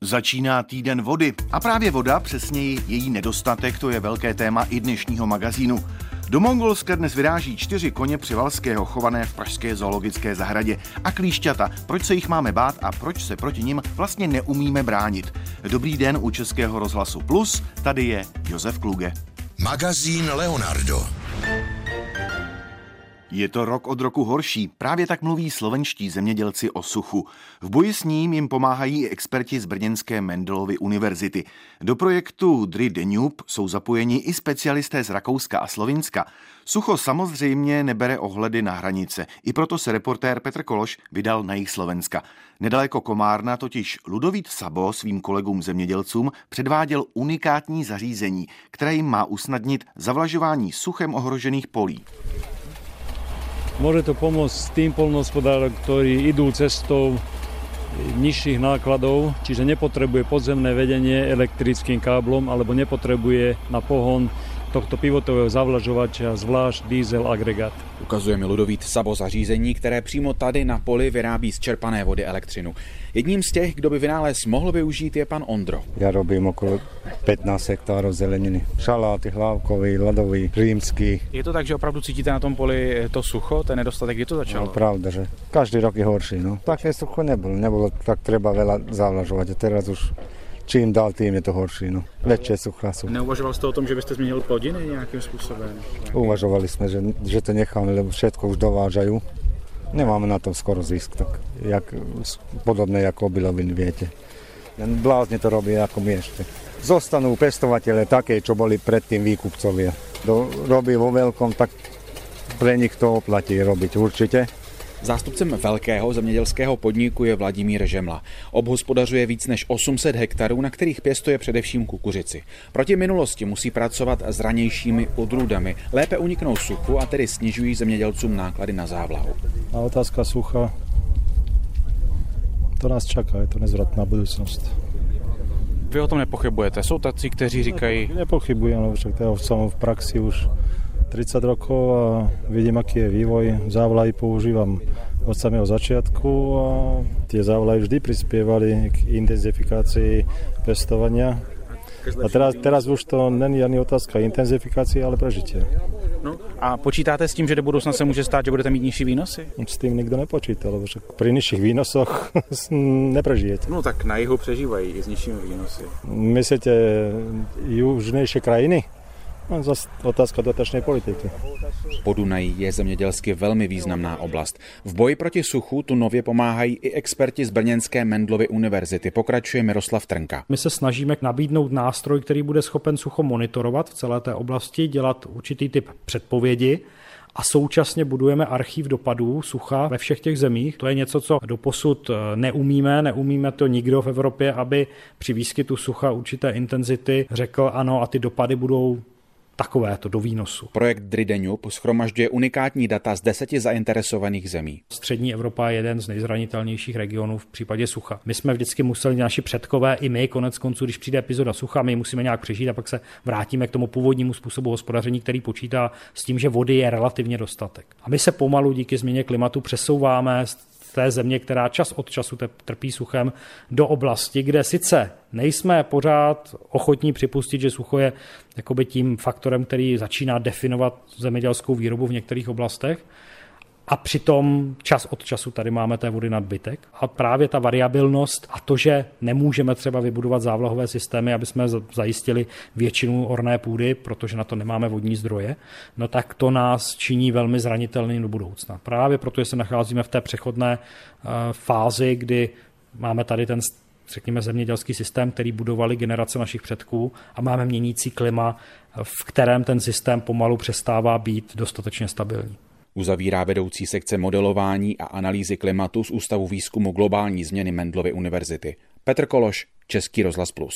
Začíná týden vody a právě voda, přesněji její nedostatek, to je velké téma i dnešního magazínu. Do Mongolska dnes vyráží 4 koně Přivalského chované v pražské zoologické zahradě. A klíšťata, proč se jich máme bát a proč se proti nim vlastně neumíme bránit. Dobrý den u Českého rozhlasu Plus, tady je Josef Kluge. Magazín Leonardo. Je to rok od roku horší, právě tak mluví slovenští zemědělci o suchu. V boji s ním jim pomáhají i experti z brněnské Mendelovy univerzity. Do projektu Dry Danube jsou zapojeni i specialisté z Rakouska a Slovinska. Sucho samozřejmě nebere ohledy na hranice, i proto se reportér Petr Kološ vydal na jih Slovenska. Nedaleko Komárna totiž Ludovít Sabo svým kolegům zemědělcům předváděl unikátní zařízení, které jim má usnadnit zavlažování suchem ohrožených polí. Môže to pomôcť tým poľnohospodárom, ktorí idú cestou nižších nákladov, čiže nepotrebuje podzemné vedenie elektrickým káblom alebo nepotrebuje na pohon tohto pivotového zavlažovača zvlášť diesel agregát. Ukazuje mi Ludovít Sabo zařízení, které přímo tady na poli vyrábí z čerpané vody elektřinu. Jedním z těch, kdo by vynález mohl využít, je pan Ondro. Ja robím okolo 15 hektárov zeleniny. Šaláty, hlávkový, ľadový, římský. Je to tak, že opravdu cítíte na tom poli to sucho, ten nedostatek, kdy to začalo? No, pravda, že každý rok je horší. No. Také sucho nebolo tak treba veľa zavlažovať. A teraz už čím dál, tím je to horší. No. Väčšie suchá sú. Neuvažoval jste o tom, že byste změnil plodiny nějakým způsobem? Uvažovali sme, že to necháme, lebo všetko už dovážajú. Nemáme na tom skoro zisk, tak podobné ako obiloviny, viete. Len blázne to robí ako my ešte. Zostanú pestovatele také, čo boli predtým výkupcovia. Robí vo veľkom, tak pre nich to oplatí robiť určite. Zástupcem velkého zemědělského podniku je Vladimír Žemla. Obhospodařuje víc než 800 hektarů, na kterých pěstuje především kukuřici. Proti minulosti musí pracovat s ranějšími odrůdami. Lépe uniknou suchu a tedy snižují zemědělcům náklady na závlahu. A otázka sucha, to nás čaká, je to nezvratná budoucnost. Vy o tom nepochybujete? Jsou tací, kteří říkají... Nepochybujem, lebo však to som v praxi už 30 rokov a vidím, aký je vývoj. Závlahy používam od samého začiatku a tie závlahy vždy prispievali k intenzifikácii pestovania. A teraz už to není ani otázka intenzifikácie, ale prežitie. No, a počítáte s tím, že do budoucna se může stát, že budete mít nižší výnosy? S tým nikto nepočíta, lebo však pri nižších výnosoch neprežijete. No tak na jihu přežívají i s nižšími výnosy. Myslíte južnejšie krajiny? Zase otázka dotačnej politiky. Podunají je zemědělsky velmi významná oblast. V boji proti suchu tu nově pomáhají i experti z brněnské Mendelovy univerzity, pokračuje Miroslav Trnka. My se snažíme nabídnout nástroj, který bude schopen sucho monitorovat v celé té oblasti, dělat určitý typ předpovědi a současně budujeme archív dopadů sucha ve všech těch zemích. To je něco, co doposud neumíme to nikdo v Evropě, aby při výskytu sucha určité intenzity řekl ano a ty dopady budou takovéto do výnosu. Projekt Dry Danube shromažďuje unikátní data z 10 zainteresovaných zemí. Střední Evropa je jeden z nejzranitelnějších regionů v případě sucha. My jsme vždycky museli, naši předkové i my, konec konců, když přijde epizoda sucha, my musíme nějak přežít a pak se vrátíme k tomu původnímu způsobu hospodaření, který počítá s tím, že vody je relativně dostatek. A my se pomalu díky změně klimatu přesouváme z té země, která čas od času trpí suchem, do oblasti, kde sice nejsme pořád ochotní připustit, že sucho je jakoby tím faktorem, který začíná definovat zemědělskou výrobu v některých oblastech, a přitom čas od času tady máme té vody nadbytek. A právě ta variabilnost a to, že nemůžeme třeba vybudovat závlahové systémy, aby jsme zajistili většinu orné půdy, protože na to nemáme vodní zdroje, no tak to nás činí velmi zranitelným do budoucna. Právě protože se nacházíme v té přechodné fázi, kdy máme tady ten, řekněme, zemědělský systém, který budovali generace našich předků a máme měnící klima, v kterém ten systém pomalu přestává být dostatečně stabilní. Uzavírá vedoucí sekce modelování a analýzy klimatu z Ústavu výzkumu globální změny Mendelovy univerzity. Petr Kološ, Český rozhlas Plus.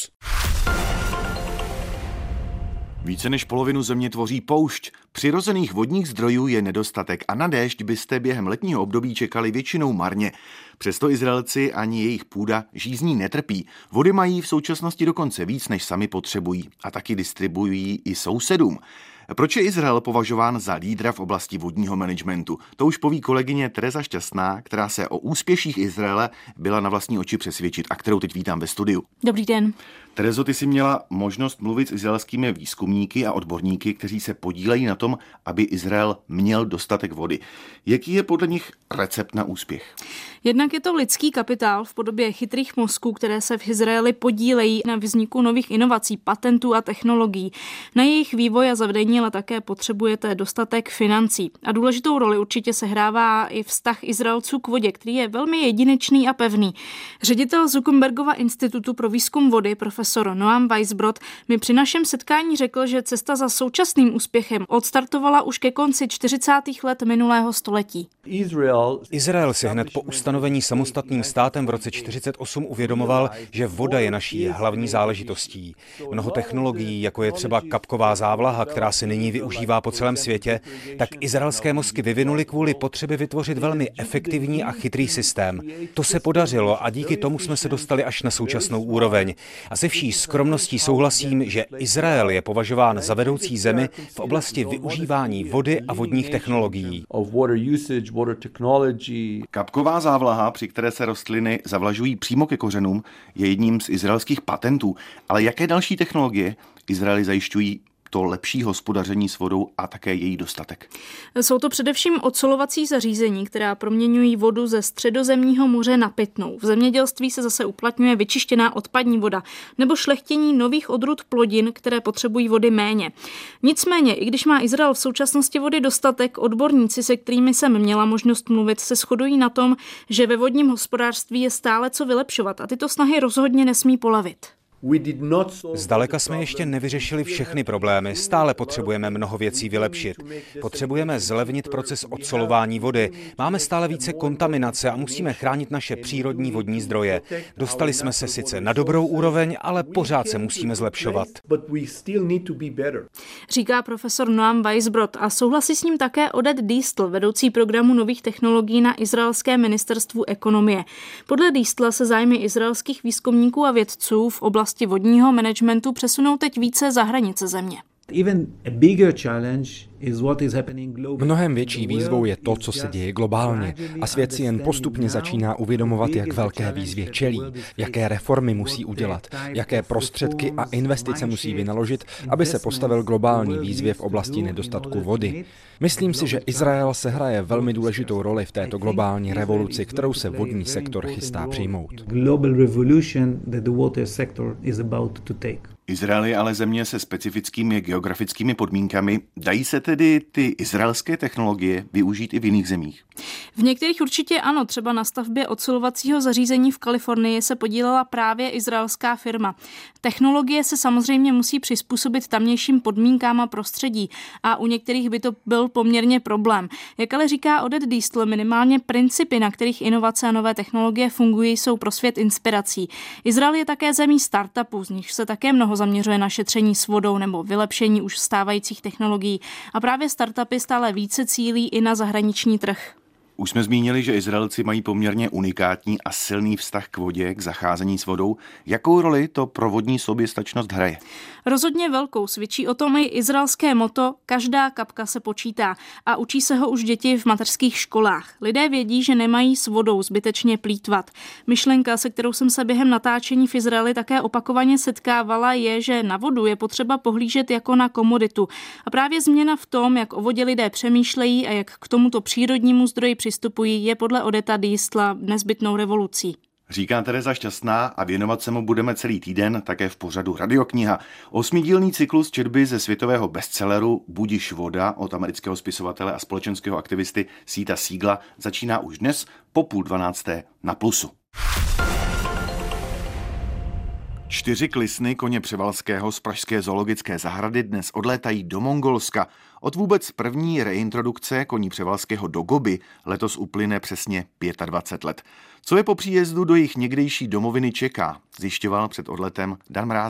Více než polovinu země tvoří poušť. Přirozených vodních zdrojů je nedostatek a na déšť byste během letního období čekali většinou marně. Přesto Izraelci ani jejich půda žízní netrpí. Vody mají v současnosti dokonce víc, než sami potřebují a taky distribuují i sousedům. Proč je Izrael považován za lídra v oblasti vodního managementu? To už poví kolegyně Tereza Šťastná, která se o úspěších Izraele byla na vlastní oči přesvědčit a kterou teď vítám ve studiu. Dobrý den. Terezo, ty jsi měla možnost mluvit s izraelskými výzkumníky a odborníky, kteří se podílejí na tom, aby Izrael měl dostatek vody. Jaký je podle nich recept na úspěch? Jednak je to lidský kapitál v podobě chytrých mozků, které se v Izraeli podílejí na vzniku nových inovací, patentů a technologií. Na jejich vývoj a zavedení ale také potřebujete dostatek financí. A důležitou roli určitě sehrává i vztah Izraelců k vodě, který je velmi jedinečný a pevný. Ředitel Zuckerbergova institutu pro výzkum vody, profesor Noam Weisbrot, mi při našem setkání řekl, že cesta za současným úspěchem odstartovala už ke konci 40. let minulého století. Izrael si hned po ustanovení samostatným státem v roce 1948 uvědomoval, že voda je naší hlavní záležitostí. Mnoho technologií, jako je třeba kapková závlaha, která se nyní využívá po celém světě, tak izraelské mozky vyvinuli kvůli potřebě vytvořit velmi efektivní a chytrý systém. To se podařilo a díky tomu jsme se dostali až na současnou úroveň. A se vší skromností souhlasím, že Izrael je považován za vedoucí zemi v oblasti využívání vody a vodních technologií. Kapková závlaha, při které se rostliny zavlažují přímo ke kořenům, je jedním z izraelských patentů. Ale jaké další technologie Izraeli zajišťují to lepší hospodaření s vodou a také její dostatek? Jsou to především ocelovací zařízení, která proměňují vodu ze Středozemního moře na pitnou. V zemědělství se zase uplatňuje vyčištěná odpadní voda nebo šlechtění nových odrůd plodin, které potřebují vody méně. Nicméně, i když má Izrael v současnosti vody dostatek, odborníci, se kterými jsem měla možnost mluvit, se shodují na tom, že ve vodním hospodářství je stále co vylepšovat a tyto snahy rozhodně nesmí polavit. Zdaleka jsme ještě nevyřešili všechny problémy, stále potřebujeme mnoho věcí vylepšit. Potřebujeme zlevnit proces odsolování vody, máme stále více kontaminace a musíme chránit naše přírodní vodní zdroje. Dostali jsme se sice na dobrou úroveň, ale pořád se musíme zlepšovat. Říká profesor Noam Weisbrot a souhlasí s ním také Oded Diestel, vedoucí programu nových technologií na izraelském ministerstvu ekonomie. Podle Diestla se zájmy izraelských výzkumníků a vědců v oblasti vodního managementu přesunou teď více za hranice země. Mnohem větší výzvou je to, co se děje globálně a svět si jen postupně začíná uvědomovat, jak velké výzvě čelí, jaké reformy musí udělat, jaké prostředky a investice musí vynaložit, aby se postavil globální výzvě v oblasti nedostatku vody. Myslím si, že Izrael sehraje velmi důležitou roli v této globální revoluci, kterou se vodní sektor chystá přijmout. Izrael je ale země se specifickými geografickými podmínkami. Dají se tedy ty izraelské technologie využít i v jiných zemích? V některých určitě ano, třeba na stavbě ocelovacího zařízení v Kalifornii se podílela právě izraelská firma. Technologie se samozřejmě musí přizpůsobit tamnějším podmínkám a prostředí a u některých by to byl poměrně problém. Jak ale říká Oded Diestel, minimálně principy, na kterých inovace a nové technologie fungují, jsou pro svět inspirací. Izrael je také zemí startupů, z nich se také mnoho zaměřuje na šetření s vodou nebo vylepšení už stávajících technologií a právě startupy stále více cílí i na zahraniční trh. Už jsme zmínili, že Izraelci mají poměrně unikátní a silný vztah k vodě, k zacházení s vodou. Jakou roli to pro vodní soběstačnost hraje? Rozhodně velkou, svědčí o tom i izraelské motto každá kapka se počítá a učí se ho už děti v mateřských školách. Lidé vědí, že nemají s vodou zbytečně plýtvat. Myšlenka, se kterou jsem se během natáčení v Izraeli také opakovaně setkávala, je, že na vodu je potřeba pohlížet jako na komoditu. A právě změna v tom, jak o vodě lidé přemýšlejí a jak k tomuto přírodnímu zdroji přistupují, je podle Odeta Diestla nezbytnou revolucí. Říká Tereza Šťastná a věnovat se mu budeme celý týden také v pořadu Radiokniha. 8dílný cyklus četby ze světového bestselleru Budiš voda od amerického spisovatele a společenského aktivisty Sita Siegla začíná už dnes po 11:30 na Plusu. 4 klisny koně Převalského z pražské zoologické zahrady dnes odlétají do Mongolska. Od vůbec první reintrodukce koní Převalského do Gobi letos uplyne přesně 25 let. Co je po příjezdu do jejich někdejší domoviny čeká, zjišťoval před odletem Dan Mrázek.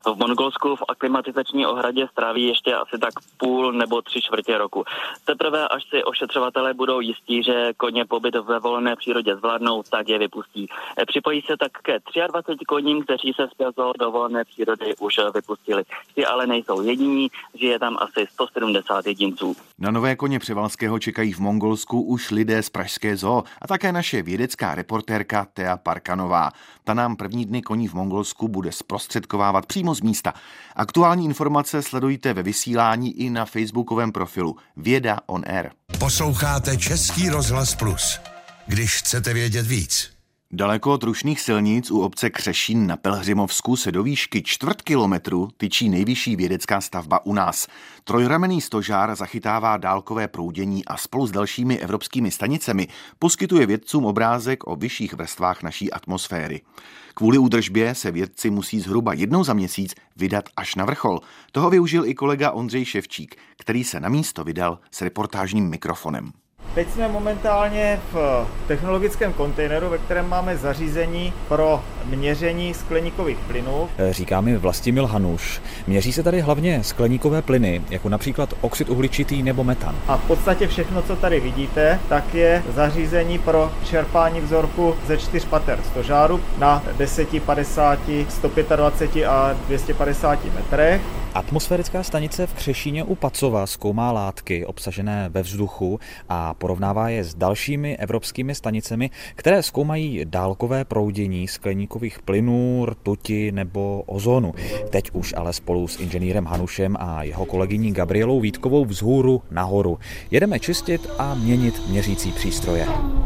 V Mongolsku v aklimatizační ohradě stráví ještě asi tak půl nebo 3/4 roku. Teprve až si ošetřovatelé budou jistí, že koně pobyt ve volné přírodě zvládnou, tak je vypustí. Připojí se tak ke 23 koním, kteří se z Piazol do volné přírody už vypustili. Ti ale nejsou jediní, žije tam asi 170 jedinců. Na nové koně Převalského čekají v Mongolsku už lidé z pražské zoo a také naše vědecká reportérka Thea Parkanová. Ta nám první dny koní v Mongolsku bude zprostředkovávat přímo z místa. Aktuální informace sledujte ve vysílání i na facebookovém profilu Věda on Air. Posloucháte Český rozhlas Plus. Když chcete vědět víc. Daleko od rušných silnic u obce Křešín na Pelhřimovsku se do výšky 1/4 kilometru tyčí nejvyšší vědecká stavba u nás. Trojramenný stožár zachytává dálkové proudění a spolu s dalšími evropskými stanicemi poskytuje vědcům obrázek o vyšších vrstvách naší atmosféry. Kvůli údržbě se vědci musí zhruba jednou za měsíc vydat až na vrchol. Toho využil i kolega Ondřej Ševčík, který se na místo vydal s reportážním mikrofonem. Teď jsme momentálně v technologickém kontejneru, ve kterém máme zařízení pro měření skleníkových plynů. Říká mi Vlastimil Hanuš. Měří se tady hlavně skleníkové plyny, jako například oxid uhličitý nebo metan. A v podstatě všechno, co tady vidíte, tak je zařízení pro čerpání vzorku ze 4 pater stožáru na 10, 50, 125 a 250 metrech. Atmosférická stanice v Křešíně u Pacova zkoumá látky obsažené ve vzduchu a porovnává je s dalšími evropskými stanicemi, které zkoumají dálkové proudění skleníkových plynů, rtuti nebo ozonu. Teď už ale spolu s inženýrem Hanušem a jeho kolegyní Gabrielou Vítkovou vzhůru nahoru. Jedeme čistit a měnit měřící přístroje.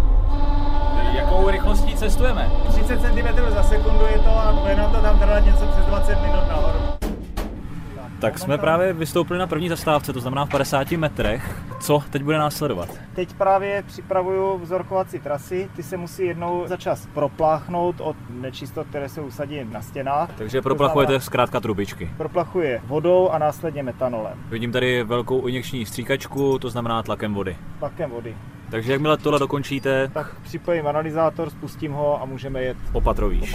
Jakou rychlostí cestujeme? 30 cm za sekundu je to a bude nám to tam trvat něco přes 20 minut nahoru. Tak jsme právě vystoupili na první zastávce, to znamená v 50 metrech. Co teď bude následovat? Teď právě připravuju vzorkovací trasy, ty se musí jednou za čas propláchnout od nečistot, které se usadí na stěnách. Takže proplachujete zkrátka trubičky. Proplachuje vodou a následně metanolem. Vidím tady velkou injekční stříkačku, to znamená tlakem vody. Tlakem vody. Takže jakmile tohle dokončíte, tak připojím analyzátor, spustím ho a můžeme jet Opatrovíš.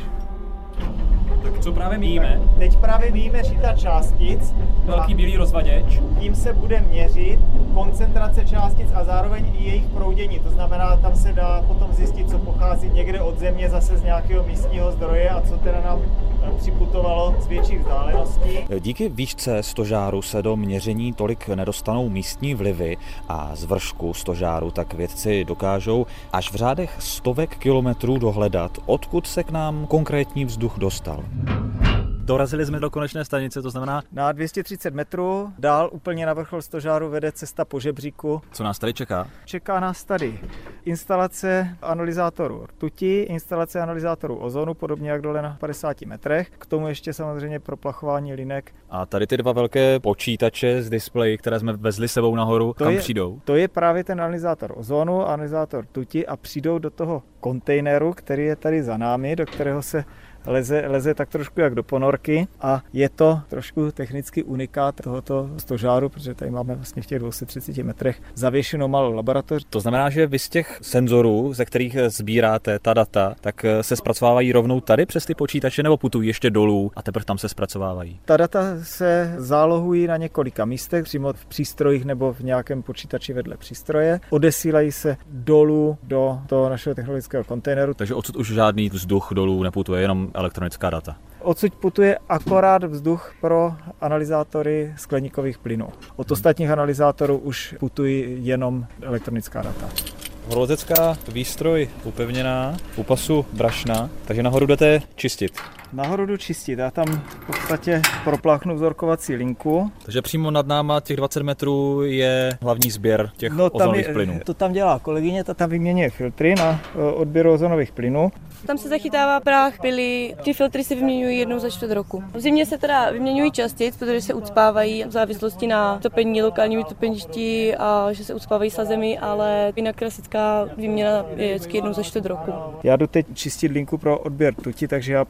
Tak co právě míjíme? Teď právě míjíme říta částic. Velký bílý rozvaděč. Tím se bude měřit koncentrace částic a zároveň i jejich proudění. To znamená, tam se dá potom zjistit, co pochází někde od země, zase z nějakého místního zdroje a co teda nám připutovalo z větších vzdáleností. Díky výšce stožáru se do měření tolik nedostanou místní vlivy a z vršku stožáru tak vědci dokážou až v řádech stovek kilometrů dohledat, odkud se k nám konkrétní vzduch dostal. Dorazili jsme do konečné stanice, to znamená... Na 230 metrů, dál úplně na vrchol stožáru vede cesta po žebříku. Co nás tady čeká? Čeká nás tady instalace analyzátorů rtuti, instalace analyzátorů ozonu, podobně jak dole na 50 metrech. K tomu ještě samozřejmě proplachování linek. A tady ty dva velké počítače z displeji, které jsme vezli sebou nahoru, kam přijdou? To je právě ten analyzátor ozonu, analyzátor rtuti a přijdou do toho kontejneru, který je tady za námi, do kterého se leze tak trošku jak do ponorky a je to trošku technicky unikát tohoto stožáru, protože tady máme vlastně v těch 230 metrech zavěšenou malou laboratoř. To znamená, že vy z těch senzorů, ze kterých sbíráte ta data, tak se zpracovávají rovnou tady přes ty počítače nebo putují ještě dolů a teprve tam se zpracovávají? Ta data se zálohují na několika místech, přímo v přístrojích nebo v nějakém počítači vedle přístroje. Odesílají se dolů do toho našeho technologického kontejneru. Takže odsud už žádný vzduch dolů neputuje, jenom elektronická data. Odsud putuje akorát vzduch pro analyzátory skleníkových plynů. Od ostatních analyzátorů už putují jenom elektronická data. Horolezecká výstroj upevněná, u pasu brašna, takže nahoru jdete čistit. Nahoru jdu čistit, já tam v podstatě propláchnu vzorkovací linku. Takže přímo nad náma těch 20 metrů je hlavní sběr těch ozonových plynů. To tam dělá kolegyně, ta tam vyměňuje filtry na odběr ozonových plynů. Tam se zachytává prach, pily, ty filtry se vyměňují jednou za 4 roku. V zimě se teda vyměňují častic, protože se ucpávají v závislosti na topení lokálními topeništi a že se ucpávají sazemi, ale jinak klasická výměna je vždycky jednou za 4 roku. Já jdu teď čistit linku pro odběr rtuti, takže já půjdu jenom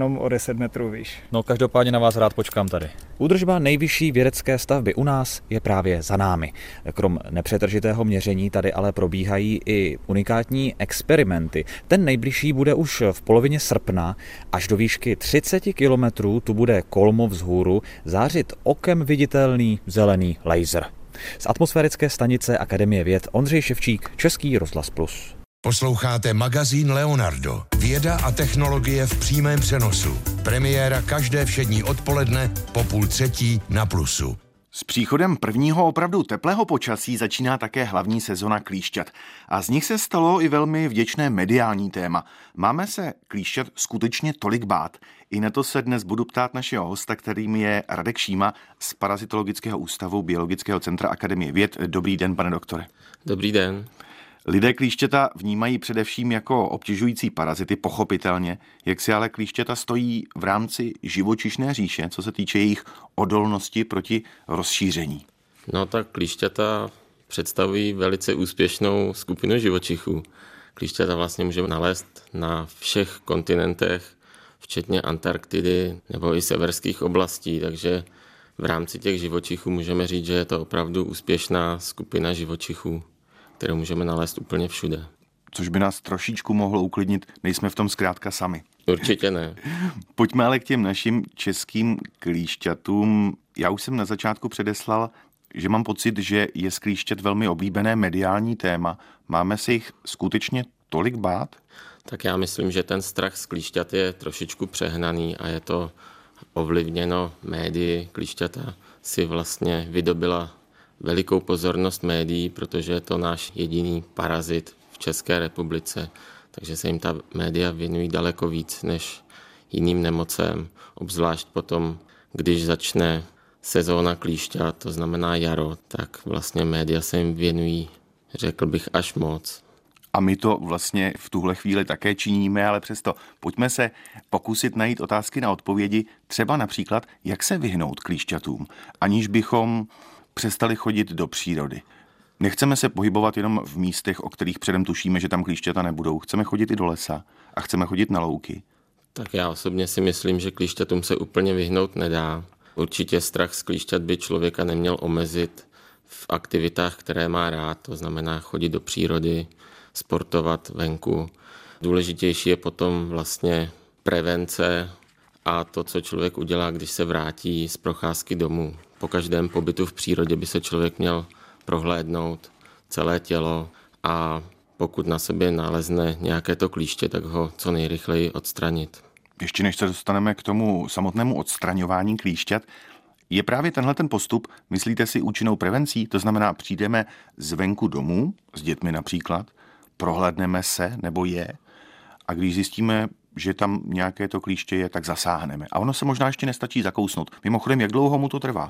jenom o 10 metrů výš. No každopádně na vás rád počkám tady. Údržba nejvyšší vědecké stavby u nás je právě za námi. Krom nepřetržitého měření tady ale probíhají i unikátní experimenty. Ten nejbližší bude už v polovině srpna. Až do výšky 30 kilometrů tu bude kolmo vzhůru zářit okem viditelný zelený laser. Z atmosférické stanice Akademie věd Ondřej Ševčík, Český rozhlas Plus. Posloucháte magazín Leonardo. Věda a technologie v přímém přenosu. Premiéra každé všední odpoledne po 2:30 na Plusu. S příchodem prvního opravdu teplého počasí začíná také hlavní sezona klíšťat. A z nich se stalo i velmi vděčné mediální téma. Máme se klíšťat skutečně tolik bát? I na to se dnes budu ptát našeho hosta, kterým je Radek Šíma z Parazitologického ústavu Biologického centra Akademie věd. Dobrý den, pane doktore. Dobrý den. Lidé klíšťata vnímají především jako obtěžující parazity, pochopitelně. Jak si ale klíšťata stojí v rámci živočišné říše, co se týče jejich odolnosti proti rozšíření? No tak klíšťata představují velice úspěšnou skupinu živočichů. Klíšťata vlastně můžeme nalézt na všech kontinentech, včetně Antarktidy nebo i severských oblastí, takže v rámci těch živočichů můžeme říct, že je to opravdu úspěšná skupina živočichů, kterou můžeme nalézt úplně všude. Což by nás trošičku mohlo uklidnit, nejsme v tom zkrátka sami. Určitě ne. Pojďme ale k těm našim českým klíšťatům. Já už jsem na začátku předeslal, že mám pocit, že je z klíšťat velmi oblíbené mediální téma. Máme se jich skutečně tolik bát? Tak já myslím, že ten strach z klíšťat je trošičku přehnaný a je to ovlivněno médii. Klíšťata si vlastně vydobila velikou pozornost médií, protože je to náš jediný parazit v České republice, takže se jim ta média věnují daleko víc než jiným nemocem, obzvlášť potom, když začne sezóna klíšťat, to znamená jaro, tak vlastně média se jim věnují, řekl bych, až moc. A my to vlastně v tuhle chvíli také činíme, ale přesto pojďme se pokusit najít otázky na odpovědi, třeba například, jak se vyhnout klíšťatům, aniž bychom přestali chodit do přírody. Nechceme se pohybovat jenom v místech, o kterých předem tušíme, že tam klíšťata nebudou. Chceme chodit i do lesa a chceme chodit na louky. Tak já osobně si myslím, že klíšťatům se úplně vyhnout nedá. Určitě strach z klíšťat by člověka neměl omezit v aktivitách, které má rád, to znamená chodit do přírody, sportovat venku. Důležitější je potom vlastně prevence a to, co člověk udělá, když se vrátí z procházky domů. Po každém pobytu v přírodě by se člověk měl prohlédnout celé tělo a pokud na sobě nalezne nějaké to klíště, tak ho co nejrychleji odstranit. Ještě než se dostaneme k tomu samotnému odstraňování klíšťat, je právě tenhle ten postup, myslíte si, účinnou prevencí? To znamená, přijdeme zvenku domů, s dětmi například, prohlédneme se nebo je a když zjistíme, že tam nějaké to klíště je, tak zasáhneme. A ono se možná ještě nestačí zakousnout. Mimochodem, jak dlouho mu to trvá?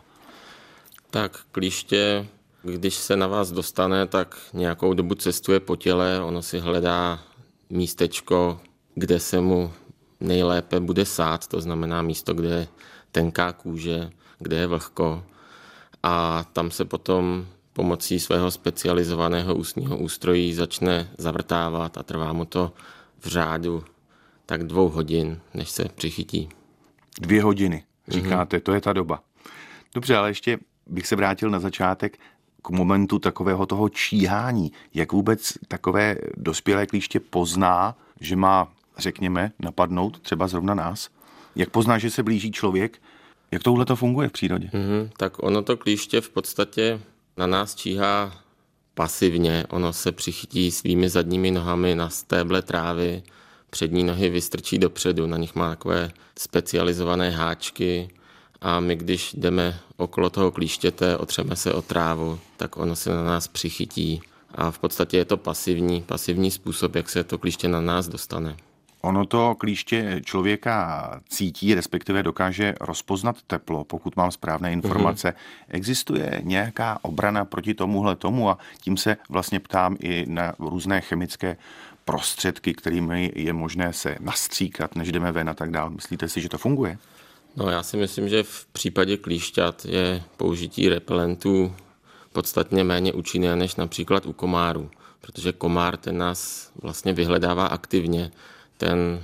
Tak klíště, když se na vás dostane, tak nějakou dobu cestuje po těle, ono si hledá místečko, kde se mu nejlépe bude sát, to znamená místo, kde je tenká kůže, kde je vlhko a tam se potom pomocí svého specializovaného ústního ústrojí začne zavrtávat a trvá mu to v řádu tak 2 hodin, než se přichytí. 2 hodiny, říkáte, to je ta doba. Dobře, ale ještě bych se vrátil na začátek k momentu takového toho číhání. Jak vůbec takové dospělé klíště pozná, že má, řekněme, napadnout třeba zrovna nás? Jak pozná, že se blíží člověk? Jak tohle to funguje v přírodě? Tak ono to klíště v podstatě na nás číhá pasivně. Ono se přichytí svými zadními nohami na stéble trávy, přední nohy vystrčí dopředu, na nich má takové specializované háčky a my, když jdeme okolo toho klíštěte, otřeme se o trávu, tak ono se na nás přichytí a v podstatě je to pasivní způsob, jak se to klíště na nás dostane. Ono to klíště člověka cítí, respektive dokáže rozpoznat teplo, pokud mám správné informace. Existuje nějaká obrana proti tomuhle tomu a tím se vlastně ptám i na různé chemické prostředky, kterými je možné se nastříkat, než jdeme ven a tak dál. Myslíte si, že to funguje? No, já si myslím, že v případě klíšťat je použití repelentů podstatně méně účinné než například u komárů, protože komár ten nás vlastně vyhledává aktivně. Ten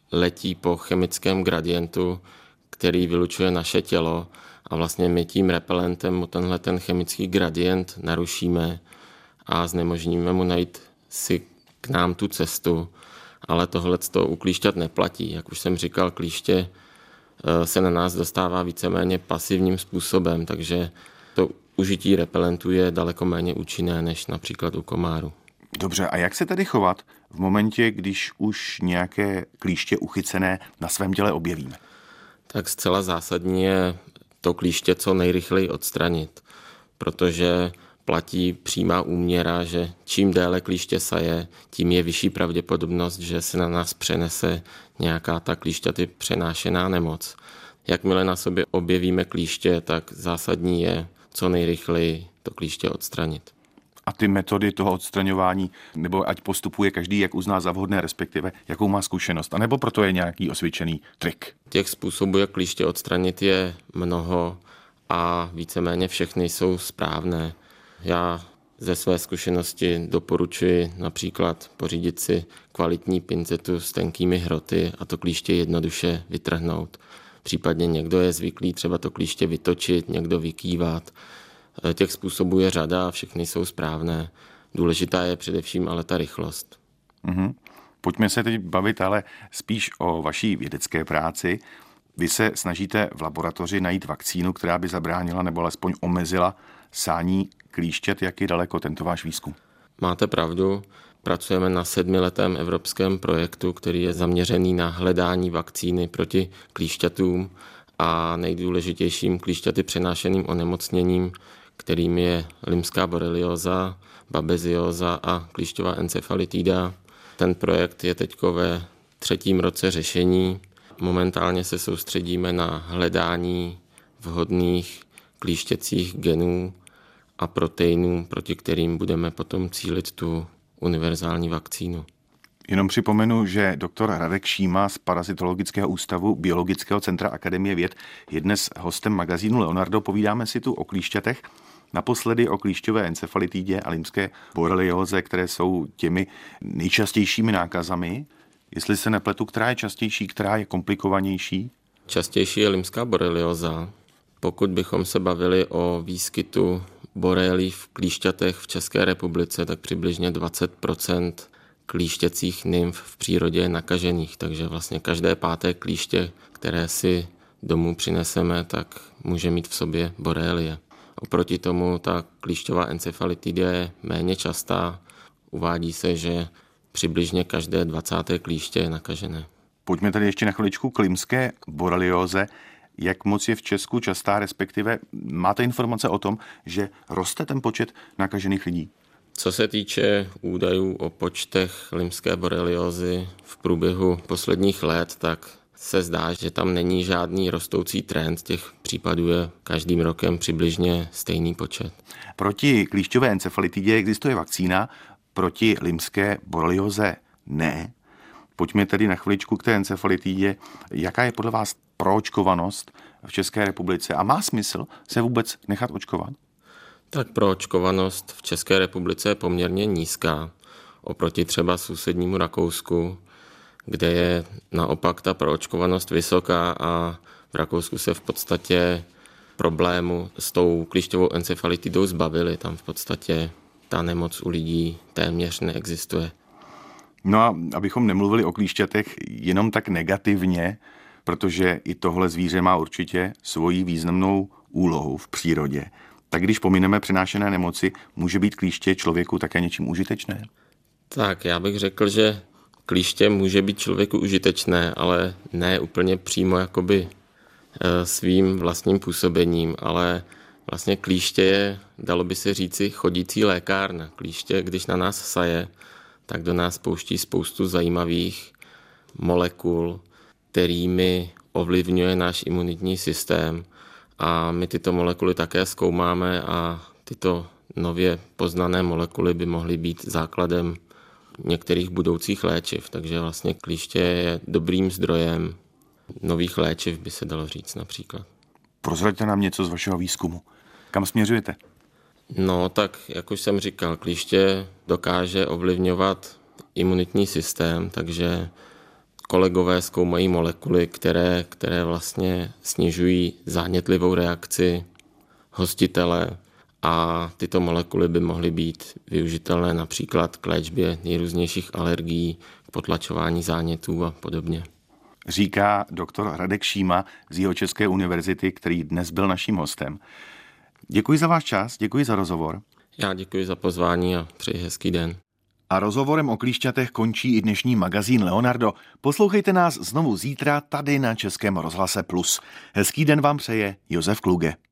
letí po chemickém gradientu, který vylučuje naše tělo a vlastně my tím repelentem tenhle ten chemický gradient narušíme a znemožníme mu najít si k nám tu cestu, ale tohleto u klíšťat neplatí. Jak už jsem říkal, klíště se na nás dostává víceméně pasivním způsobem, takže to užití repelentů je daleko méně účinné než například u komáru. Dobře, a jak se tedy chovat v momentě, když už nějaké klíště uchycené na svém těle objevíme? Tak zcela zásadní je to klíště co nejrychleji odstranit, protože platí přímá úměra, že čím déle klíště saje, tím je vyšší pravděpodobnost, že se na nás přenese nějaká ta klíšťaty přenášená nemoc. Jakmile na sobě objevíme klíště, tak zásadní je co nejrychleji to klíště odstranit. A ty metody toho odstraňování, nebo ať postupuje každý, jak uzná za vhodné, respektive jakou má zkušenost, anebo proto je nějaký osvědčený trik? Těch způsobů, jak klíště odstranit, je mnoho a víceméně všechny jsou správné. Já ze své zkušenosti doporučuji například pořídit si kvalitní pincetu s tenkými hroty a to klíště jednoduše vytrhnout. Případně někdo je zvyklý třeba to klíště vytočit, někdo vykývat. Těch způsobů je řada a všechny jsou správné. Důležitá je především ale ta rychlost. Pojďme se teď bavit ale spíš o vaší vědecké práci. Vy se snažíte v laboratoři najít vakcínu, která by zabránila nebo alespoň omezila sání klíšťat. Jak je daleko tento váš výzkum? Máte pravdu. Pracujeme na 7letém evropském projektu, který je zaměřený na hledání vakcíny proti klíšťatům a nejdůležitějším klíšťaty přenášeným onemocněním, kterým je limská borelióza, babezióza a klíšťová encefalitida. Ten projekt je teď ve 3. roce řešení. Momentálně se soustředíme na hledání vhodných klíštěcích genů a proteinů, proti kterým budeme potom cílit tu univerzální vakcínu. Jenom připomenu, že doktor Radek Šíma z Parazitologického ústavu Biologického centra Akademie věd je dnes hostem magazínu Leonardo. Povídáme si tu o klíšťatech, naposledy o klíšťové encefalitidě a limské borelióze, které jsou těmi nejčastějšími nákazami. Jestli se nepletu, která je častější, která je komplikovanější? Častější je limská borelióza. Pokud bychom se bavili o výskytu borelí v klíšťatech v České republice, tak přibližně 20% klíštěcích nymf v přírodě je nakažených, takže vlastně každé 5. klíště, které si domů přineseme, tak může mít v sobě borelie. Oproti tomu ta klíšťová encefalitida je méně častá. Uvádí se, že přibližně každé 20. klíště je nakažené. Pojďme tady ještě na chviličku k limské borelióze. Jak moc je v Česku častá, respektive máte informace o tom, že roste ten počet nakažených lidí? Co se týče údajů o počtech limské boreliózy v průběhu posledních let, tak se zdá, že tam není žádný rostoucí trend. Těch případů je každým rokem přibližně stejný počet. Proti klíšťové encefalitidě existuje vakcína, proti limské borelióze ne. Pojďme tedy na chviličku k té encefalitidě. Jaká je podle vás proočkovanost v České republice a má smysl se vůbec nechat očkovat? Tak proočkovanost v České republice je poměrně nízká oproti třeba sousednímu Rakousku, kde je naopak ta proočkovanost vysoká a v Rakousku se v podstatě problému s tou klíšťovou encefalitidou zbavili. Tam v podstatě ta nemoc u lidí téměř neexistuje. No a abychom nemluvili o klíšťatech jenom tak negativně, protože i tohle zvíře má určitě svoji významnou úlohu v přírodě, tak když pomineme přenášené nemoci, může být klíště člověku také něčím užitečné? Tak já bych řekl, že klíště může být člověku užitečné, ale ne úplně přímo jakoby svým vlastním působením, ale vlastně klíště je, dalo by se říci, chodící lékárna. Klíště, když na nás saje, tak do nás pouští spoustu zajímavých molekul, kterými ovlivňuje náš imunitní systém. A my tyto molekuly také zkoumáme a tyto nově poznané molekuly by mohly být základem některých budoucích léčiv. Takže vlastně klíště je dobrým zdrojem nových léčiv, by se dalo říct například. Prozraďte nám něco z vašeho výzkumu. Kam směřujete? No tak, jak už jsem říkal, klíště dokáže ovlivňovat imunitní systém, takže kolegové zkoumají molekuly, které vlastně snižují zánětlivou reakci hostitele a tyto molekuly by mohly být využitelné například k léčbě nejrůznějších alergií, k potlačování zánětů a podobně. Říká doktor Radek Šíma z Jihočeské univerzity, který dnes byl naším hostem. Děkuji za váš čas, děkuji za rozhovor. Já děkuji za pozvání a přeji hezký den. A rozhovorem o klíšťatech končí i dnešní magazín Leonardo. Poslouchejte nás znovu zítra tady na Českém rozhlase Plus. Hezký den vám přeje Josef Kluge.